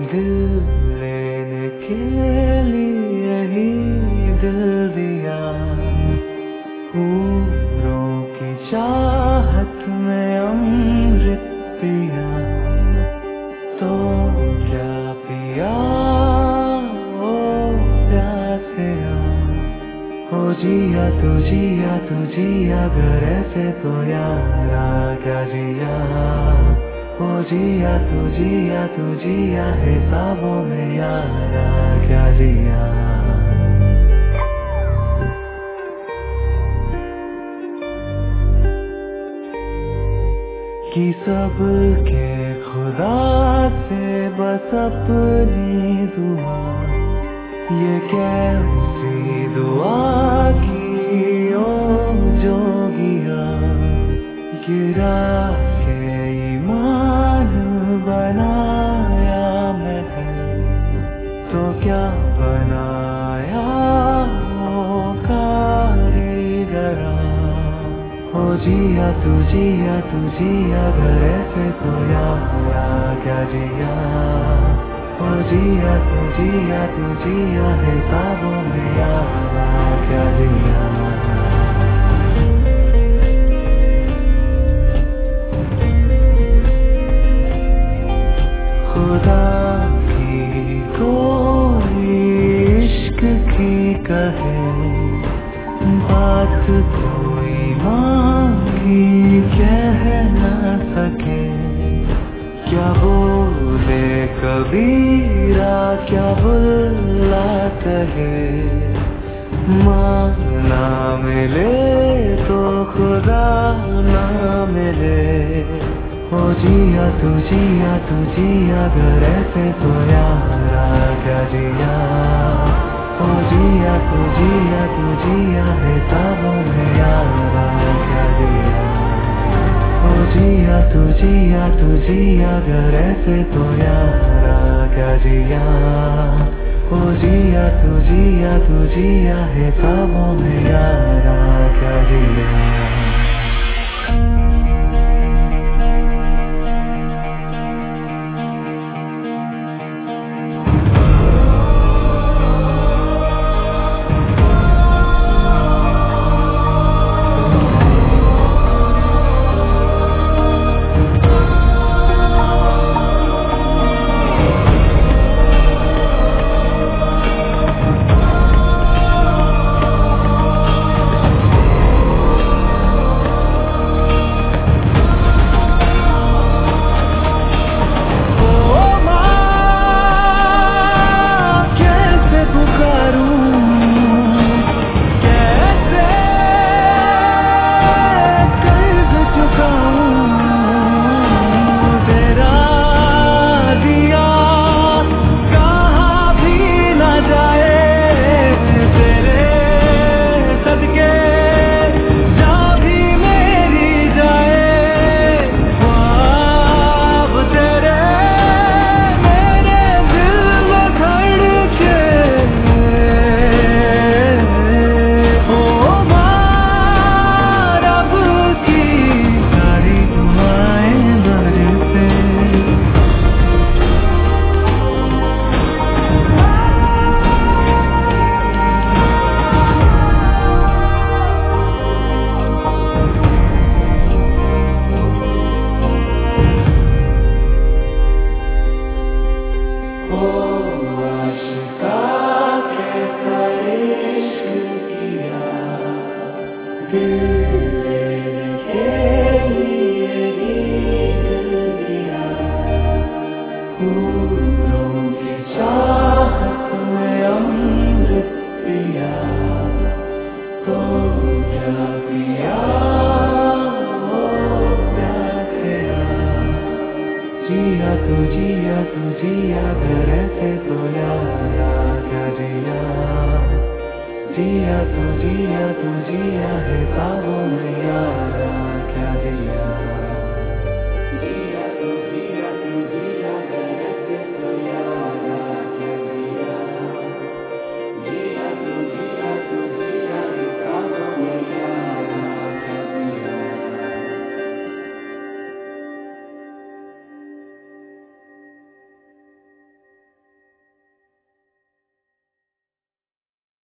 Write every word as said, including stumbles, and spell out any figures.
दिल लेने के लिए ही दिल दिया, पूरों की चाहत में अमृत पिया, तो क्या पिया ओ प्यासिया। हो जिया तू जिया तू जिया अगर ऐसे तो यारा क्या जिया। हो जिया तू जिया तू जिया हिसाबों में यारा क्या जिया। कि सबके खुदा से बस अपनी दुआ, ये कैसी दुआ की ओ जोगिया। गिरा के ईमान बनाया महल, तो क्या बनाया ओ कारीगरा। हो जिया तू जिया तू जिया अगर ऐसे तो यारा क्या जिया। हो जिया तू जिया तू जिया हिसाबों में यारा क्या जिया। खुदा की कोई इश्क की कहे बात, कोई मांगी कह न सके। क्या बोले कबीरा क्या बुल्ला कहे, माँ ना मिले तो खुदा ना मिले। हो जिया तू जिया तू जिया अगर ऐसे तो यारा क्या जिया। हो जिया तू जिया तू जिया हिसाबों में यारा क्या जिया। हो जिया तू जिया तू जिया अगर ऐसे तो यारा क्या जिया। हो जिया तू जिया तू जिया हिसाबों में यारा क्या जिया। जिया तू जिया तू जिया अगर ऐसे तो यारा क्या जिया। जिया तू जिया तू जिया हिसाबों में यारा क्या जिया।